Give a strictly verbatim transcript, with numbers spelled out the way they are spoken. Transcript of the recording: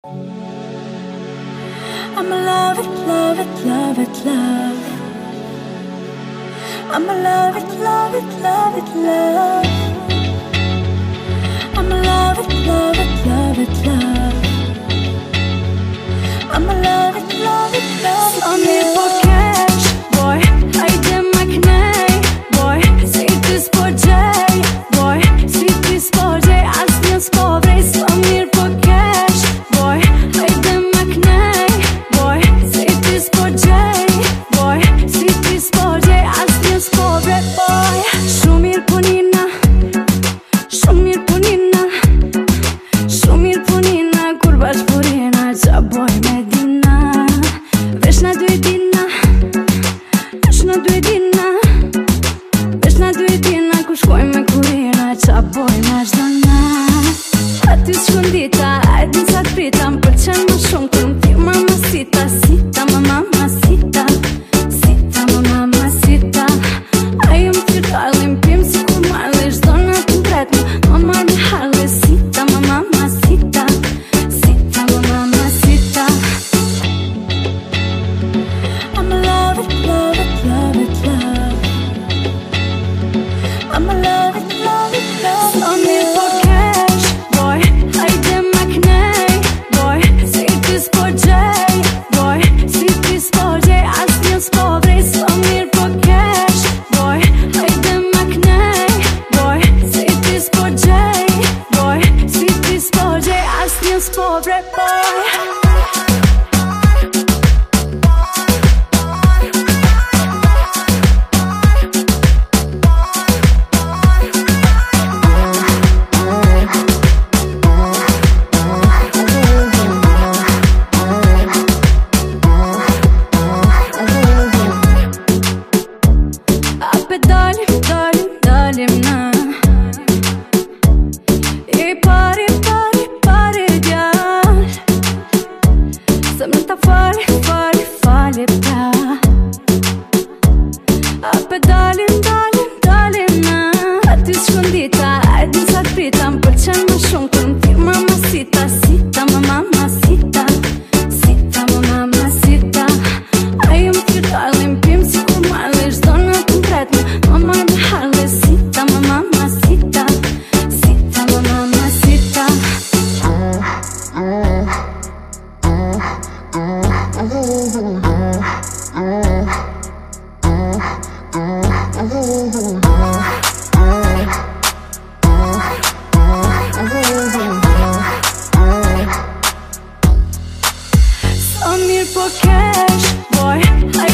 I'ma love it, love it, love it, love. I'ma love it, love it, love it, love. I'ma love it, love it, love it, love. I'ma love it, love it, love it, love. Mir po cash, boy, hajde ma knej, boy. Si ty s'po gjej, boy. Si ty s'po gjej, as një s'po vrej. So mir po cash, boy, hajde ma knej, boy. Si ty s'po gjej, boy. Si ty s'po gjej, as një s'po vrej, boy. Shumë mirë punina, shumë mirë punina, shumë mirë punina. Kur bash purina, qa boj me dina. Vesh na dy dina, vesh na dy dina, vesh na dy dina. Ku shkoj me kurina, qa boj me gjdo nat. Aty s'shkundita, ajde n'sa t'prita. M'pëlqen më shumë kur m'thi mamacita. Sita, ma mamacita, sita, ma mamacita. Ajo m'thirë t'arli, m'pim si kur marli. Gjdo nat m'tret më marrë me harli. Sita, ma mamacita, sita, ma mamacita. I'ma love it, love it, love it, love. I'ma love it, love it, love it, So mirë po cash, boy, hajde ma knej, boy. Si ty s'po gjej, boy. Si ty s'po gjej, as një s'po vrej. So mirë po cash, boy, hajde ma knej, boy. Si ty s'po gjej, boy. Si ty s'po gjej, as një s'po vrej, boy. Ape dalim, dalim, dalim na. I pari, pari, pari djall. Se më ta fali, fali, fali pra. Ape dalim, dalim, dalim na. Aty s'shkundita, ajde n'sa t'prita. M'pëlqen më shumë kur m'thirë mamacita. Sita, ma mamacita, sita, ma mamacita. Ajo m'thirë t'arli, m'pim si kur marli. Gjdo nat m'tret më marrë me harli. Sita, ma mamacita, sita, ma mamacita. So mirë po cash, boy,